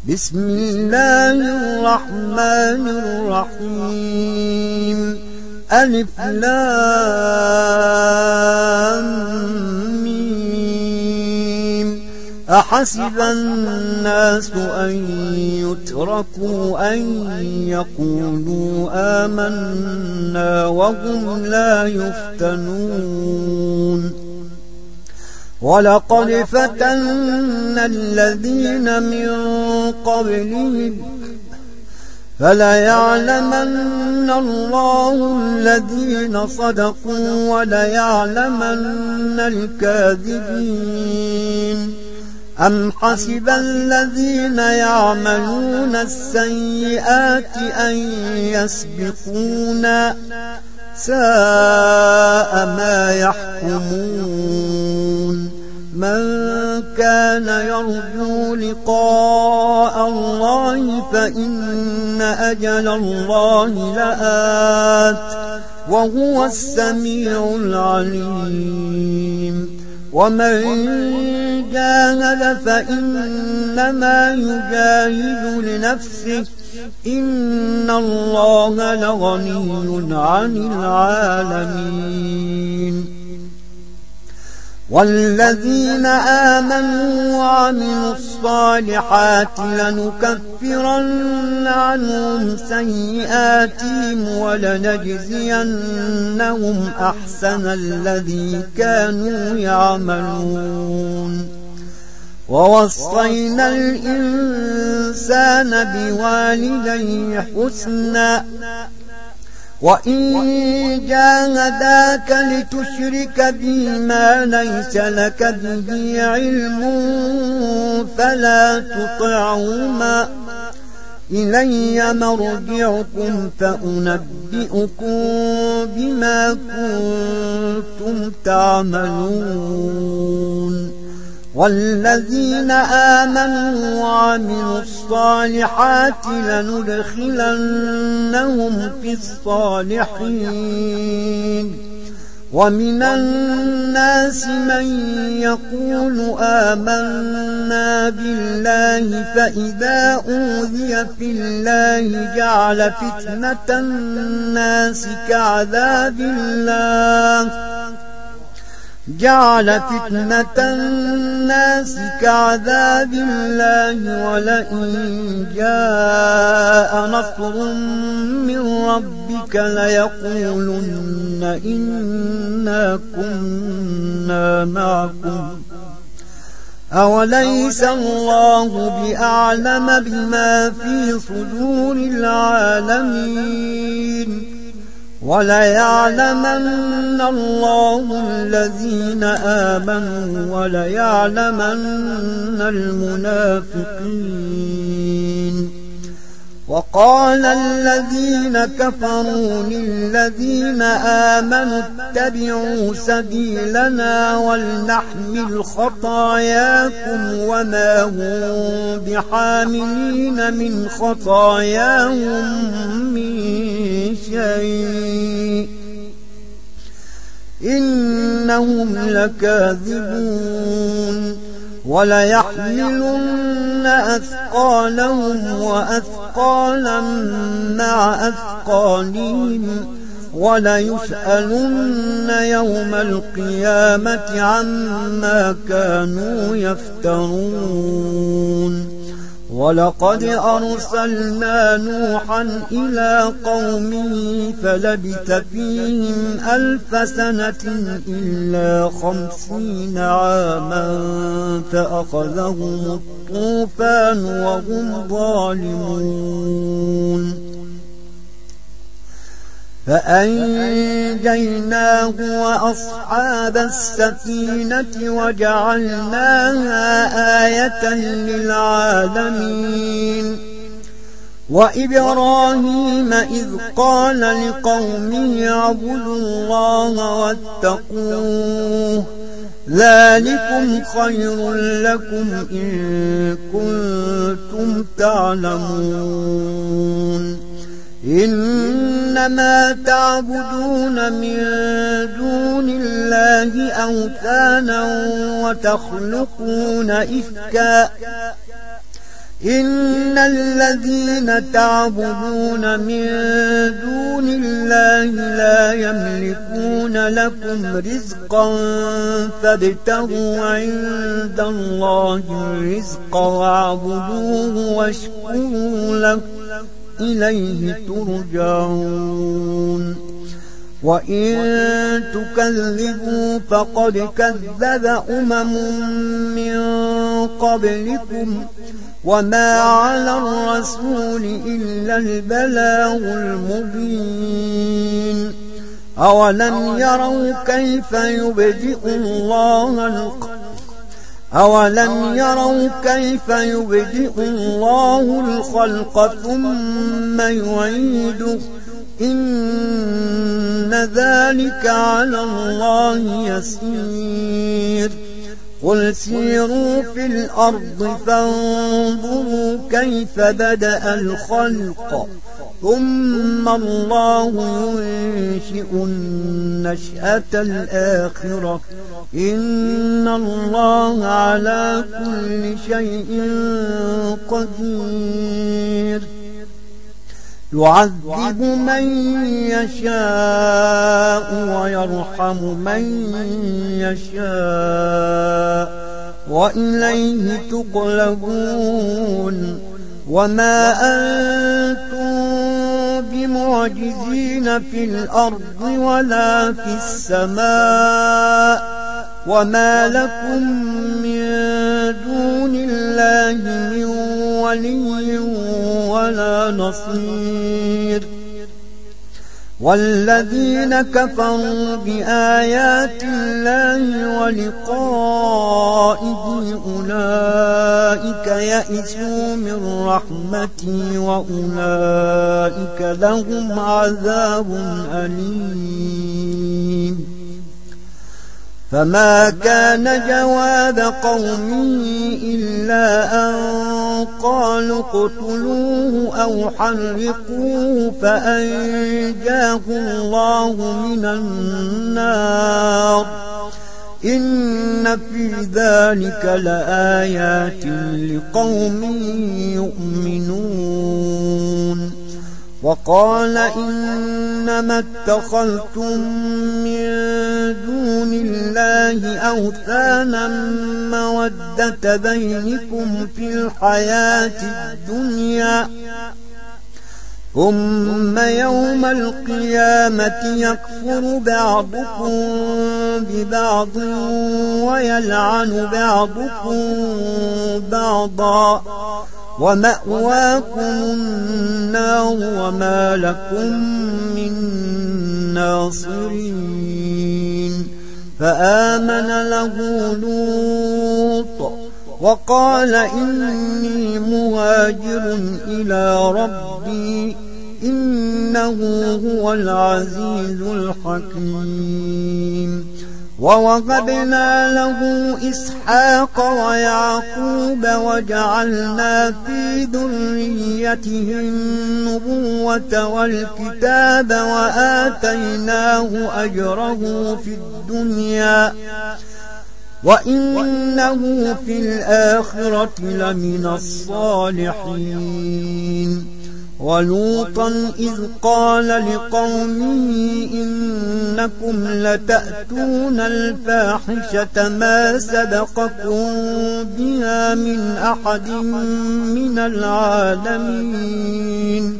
بسم الله الرحمن الرحيم. ألف لام ميم. أحسب الناس أن يتركوا أن يقولوا آمنا وهم لا يفتنون. ولقد فتنا الذين من قبلهم فليعلمن الله الذين صدقوا وليعلمن الكاذبين. أم حسب الذين يعملون السيئات أن يسبقونا ساء ما يحكمون. من كان يرجو لقاء الله فإن أجل الله لآت وهو السميع العليم. ومن جاهد فإنما يجاهد لنفسه إن الله لغني عن العالمين. والذين آمنوا وعملوا الصالحات لنكفرن عنهم سيئاتهم ولنجزينهم أحسن الذي كانوا يعملون. ووصينا الإنسان بوالديه حسنا وإن جاهداك لتشرك بي ما ليس لك به علم فلا تطعهما إلي مرجعكم فأنبئكم بما كنتم تعملون. والذين آمنوا وعملوا الصالحات لندخلنهم في الصالحين. ومن الناس من يقول آمنا بالله فإذا أوذي في الله جعل فتنة الناس كعذاب الله ولئن جاء نصر من ربك ليقولن إنا كنا معكم أوليس الله بأعلم بما في صدور العالمين. وليعلمن الله الذين آمنوا وليعلمن المنافقين. وقال الذين كفروا للذين آمنوا اتبعوا سبيلنا ولنحمل خطاياكم وما هم بحاملين من خطاياهم من شيء إنهم لكاذبون. وليحملن أثقالهم وأثقالا مع أثقالهم وليسألن يوم القيامة عما كانوا يفترون. ولقد أرسلنا نوحا إلى قومه فلبث فيهم 1000 سنة إلا 50 عاما فأخذهم الطوفان وهم ظالمون. فأنجيناه وأصحاب السفينة وجعلناها آية للعالمين. وإبراهيم إذ قال لقومه اعبدوا الله واتقوه ذلكم خير لكم إن كنتم تعلمون. إنما تعبدون من دون الله أوثانا وتخلقون إفكا إن الذين تعبدون من دون الله لا يملكون لكم رزقا فابتغوا عند الله الرزق واعبدوه واشكروا له إليه ترجعون وإن تكذبوا فقد كذب من قبلكم وما على الرسول إلا البلاغ المبين أولم يروا كيف يبدئ الله الخلق ثم يعيده إن ذلك على الله يسير قل سيروا في الأرض فانظروا كيف بدأ الخلق ثم الله ينشئ النشأة الآخرة إن الله على كل شيء قدير يعذب من يشاء ويرحم من يشاء وإليه تقلبون وما أنتم بمعجزين في الأرض ولا في السماء وما لكم من دون الله من ولي ولا نصير والذين كفروا بآيات الله ولقائه أولئك يئسوا من رحمتي وأولئك لهم عذاب أليم فما كان جواب قومه إلا أن قالوا اقتلوه أو حرقوه فأنجاه الله من النار إن في ذلك لآيات لقوم يؤمنون وقال إنما اتخذتم من دون الله أوثانا مودة بينكم في الحياة الدنيا ثم يوم القيامة يكفر بعضكم ببعض ويلعن بعضكم بعضا ومأواكم النار وما لكم من ناصرين فآمن له لوط وقال إني مهاجر إلى ربي إنه هو العزيز الحكيم ووهبنا له إسحاق ويعقوب وجعلنا في ذريته النبوة والكتاب وآتيناه أجره في الدنيا وإنه في الآخرة لمن الصالحين ولوطا إذ قال لقومه إنكم لتأتون الفاحشة ما سبقكم بها من أحد من العالمين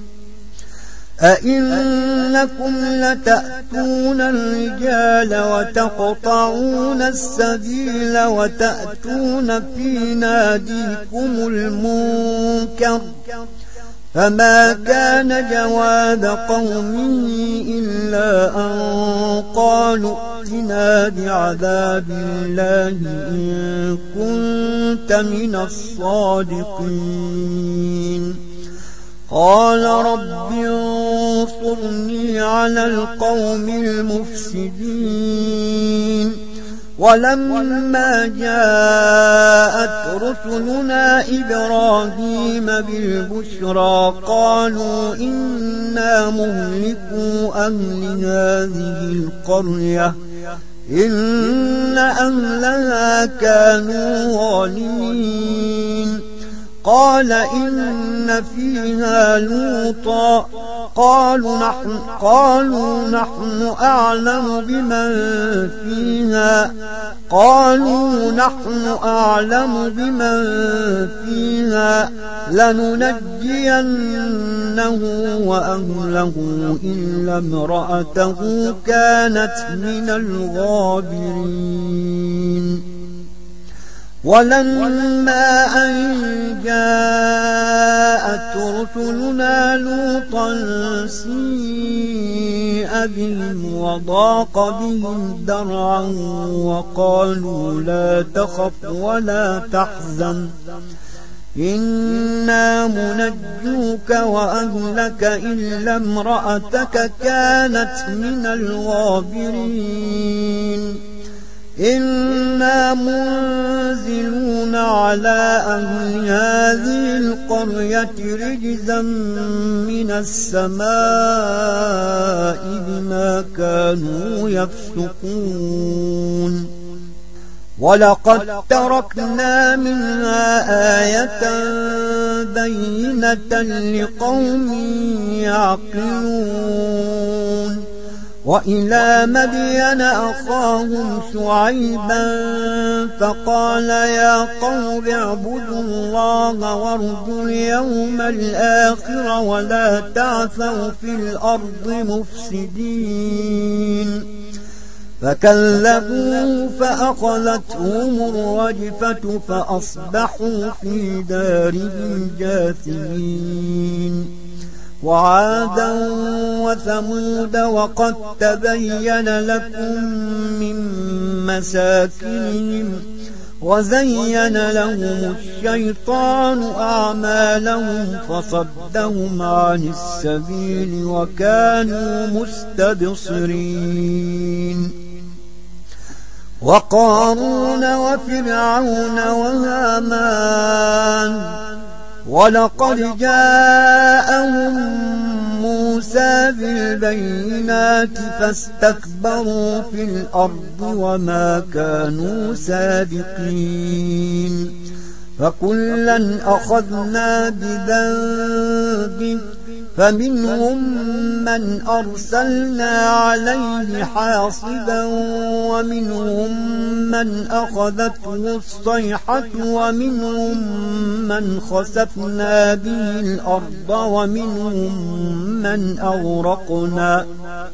أئنكم لتأتون الرجال وتقطعون السبيل وتأتون في ناديكم المنكر فما كان جواب قومه إلا أن قالوا ائتنا بعذاب الله إن كنت من الصادقين قال رب انصرني على القوم المفسدين ولما جاءت رسلنا إبراهيم بالبشرى قالوا إنا مهلكو أهل هذه القرية إن أهلها كانوا ظالمين قال إن فيها لوطا قالوا نحن أعلم بمن فيها لننجينه وأهله إلا امرأته كانت من الغابرين. ولما أن جاءت رسلنا لوطا سيء بهم وضاق بهم ذرعا وقالوا لا تخف ولا تحزن إنا منجوك وأهلك إلا امرأتك كانت من الغابرين. إنا منزلون على أهل هذه القرية رجزا من السماء بما كانوا يفسقون. ولقد تركنا منها آية بينة لقوم يعقلون. وإلى مدين أخاهم شعيبا فقال يا قوم اعبدوا الله وارجوا اليوم الآخر ولا تعثوا في الأرض مفسدين. فكذبوه فأخذتهم الرجفة فأصبحوا في دارهم جاثمين. وعادا وثمود وقد تبين لكم من مساكنهم وزين لهم الشيطان أعمالهم فصدهم عن السبيل وكانوا مستبصرين. وقارون وفرعون وهامان ولقد جاءهم موسى بالبينات فاستكبروا في الأرض وما كانوا سابقين. فكلا أخذنا بذنبه فمنهم من أرسلنا عليه حاصبا ومنهم من أخذته الصيحة ومنهم من خسفنا به الأرض ومنهم من أغرقنا.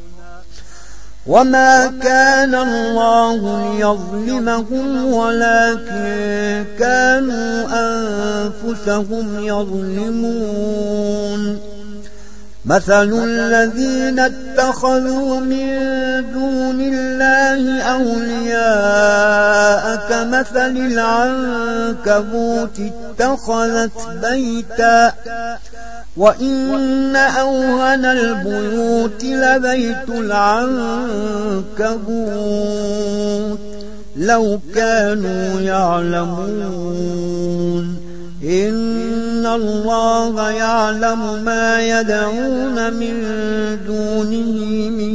وما كان الله ليظلمهم ولكن كانوا أنفسهم يظلمون. مثل الذين اتخذوا من دون الله أولياء كمثل العنكبوت اتخذت بيتا وإن أوهن البيوت لبيت العنكبوت لو كانوا يعلمون. إن الله يعلم ما يدعون من دونه من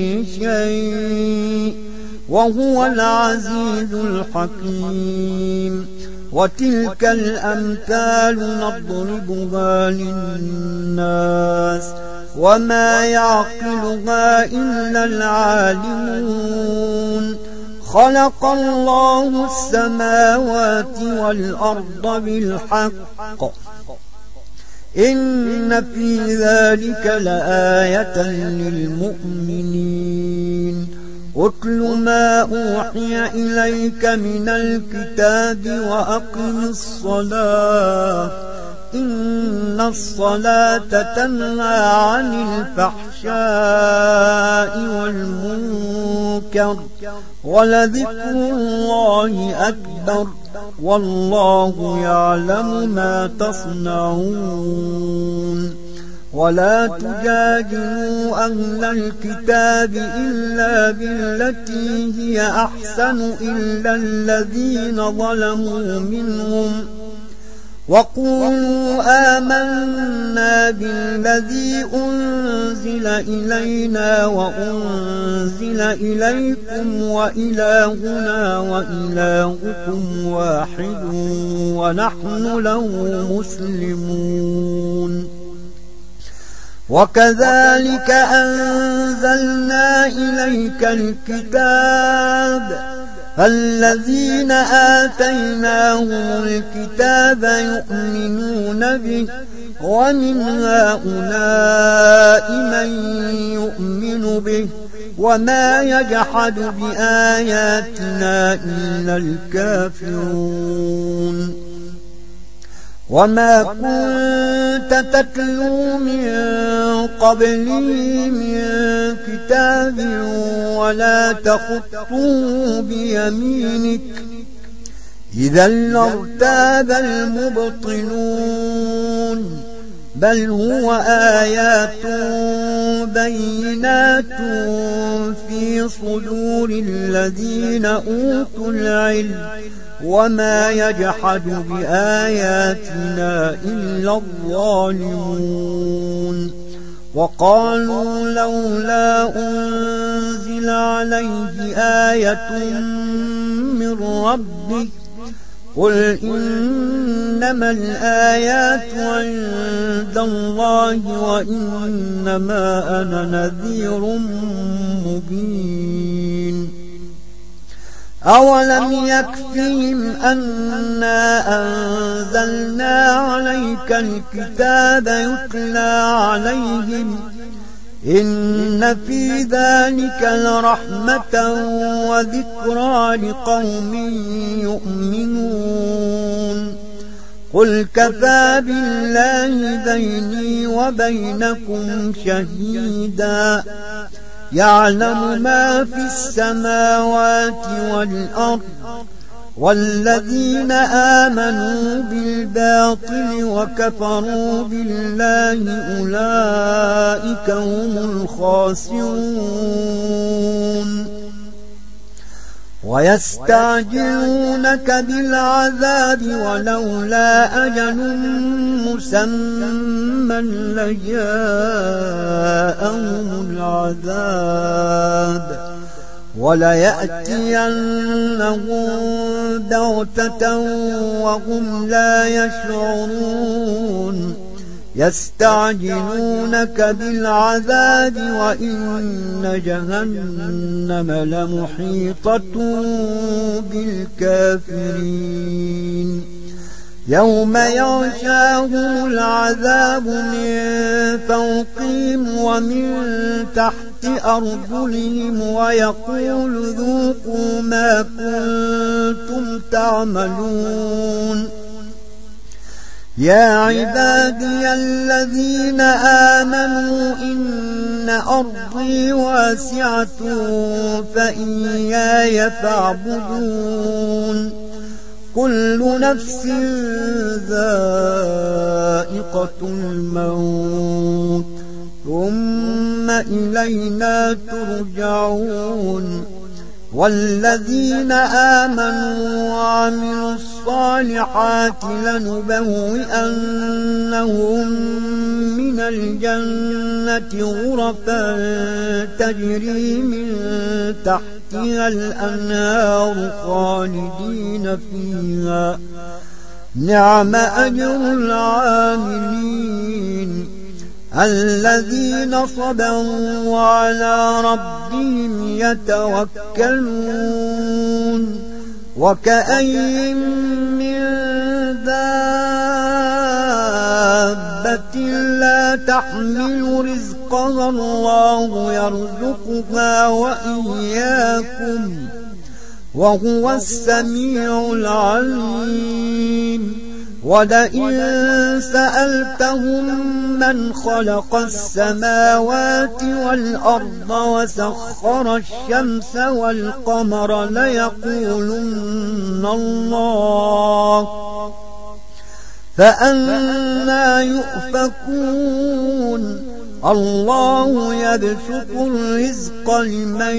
شيء وهو العزيز الحكيم. وتلك الأمثال نضربها للناس وما يعقلها إلا العالمون. خلق الله السماوات والأرض بالحق إن في ذلك لآية للمؤمنين. اتل ما أوحي إليك من الكتاب وأقم الصلاة إن الصلاة تنهى عن الفحشاء والمنكر ولذكر الله أكبر والله يعلم ما تصنعون. ولا تجادلوا أهل الكتاب إلا بالتي هي أحسن إلا الذين ظلموا منهم وقولوا آمنا بالذي أنزل إلينا وأنزل إليكم وإلهنا وإلهكم واحد ونحن له مسلمون. وكذلك أنزلنا إليك الكتاب فالذين آتيناهم الكتاب يؤمنون به ومن هؤلاء من يؤمن به وما يجحد بآياتنا إلا الكافرون. وما كنت تتلو من قبله من كتاب ولا تخطه بيمينك إذا لارتاب المبطلون بل هو آيات بينات في صدور الذين أوتوا العلم وما يجحد بآياتنا إلا الظالمون. وقالوا لولا أنزل عليه آية من ربه قل إنما الآيات عند الله وإنما أنا نذير مبين. أولم يكفهم أنا أنزلنا عليك الكتاب يتلى عليهم إن في ذلك لرحمة وذكرى لقوم يؤمنون. قل كفى بالله بيني وبينكم شهيدا يعلم ما في السماوات والأرض والذين آمنوا بالباطل وكفروا بالله أولئك هم الخاسرون. ويستعجلونك بالعذاب ولولا أجل مسمى لجاءهم العذاب وليأتينهم بغتة وهم لا يشعرون. يستعجلونك بالعذاب وإن جهنم لمحيطة بالكافرين. يوم يغشاهم العذاب من فوقهم ومن تحت أرجلهم ويقول ذوقوا ما كنتم تعملون. يا عبادي الذين آمنوا إن أرضي واسعة فإياي فاعبدون. كل نفس ذائقة الموت ثم إلينا ترجعون. والذين آمنوا وعملوا الصالحات لنبوئنهم من الجنة غرفا تجري من تحتها الأنهار خالدين فيها نعم أجر العاملين. الذين صبروا وعلى ربهم يتوكلون. وكأين من دابة لا تحمل رزقها الله يرزقها وإياكم وهو السميع العليم. ولئن سألتهم من خلق السماوات والأرض وسخر الشمس والقمر ليقولن الله فأنى يؤفكون. الله يبسط الرزق لمن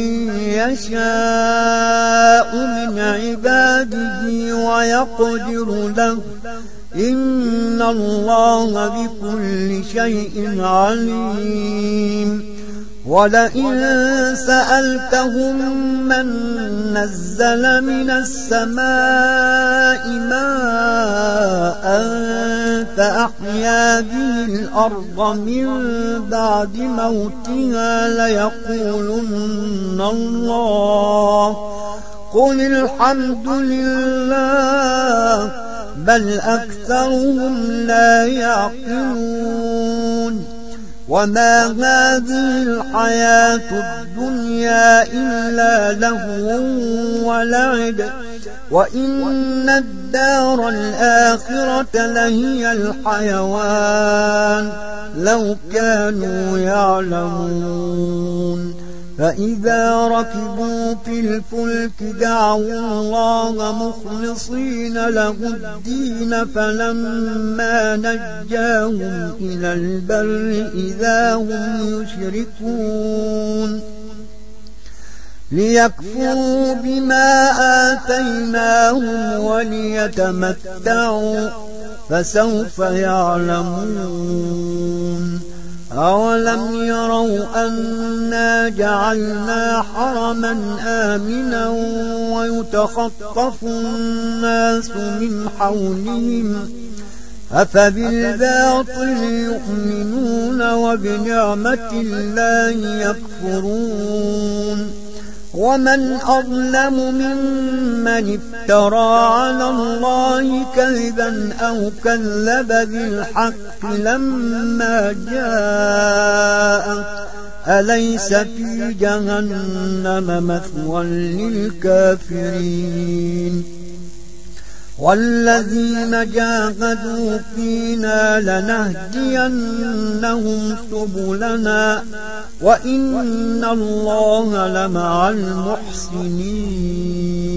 يشاء من عباده ويقدر له إن الله بكل شيء عليم ولئن سألتهم من نزل من السماء ماء فأحيا به الأرض من بعد موتها ليقولن الله قل الحمد لله بل أكثرهم لا يعقلون وما هذه الحياة الدنيا إلا لهو ولعب وإن الدار الآخرة لهي الحيوان لو كانوا يعلمون فإذا ركبوا في الفلك دعوا الله مخلصين له الدين فلما نجاهم إلى البر إذا هم يشركون ليكفروا بما آتيناهم وليتمتعوا فسوف يعلمون أولم يروا أنا جعلنا حرما آمنا ويتخطف الناس من حولهم أفبالباطل يؤمنون وبنعمة الله يكفرون ومن أظلم ممن افترى على الله كذبا أو كذب بالحق لما جاء أليس في جهنم مثوى للكافرين والذين جاهدوا فينا لنهدينهم سبلنا وإن الله لمع المحسنين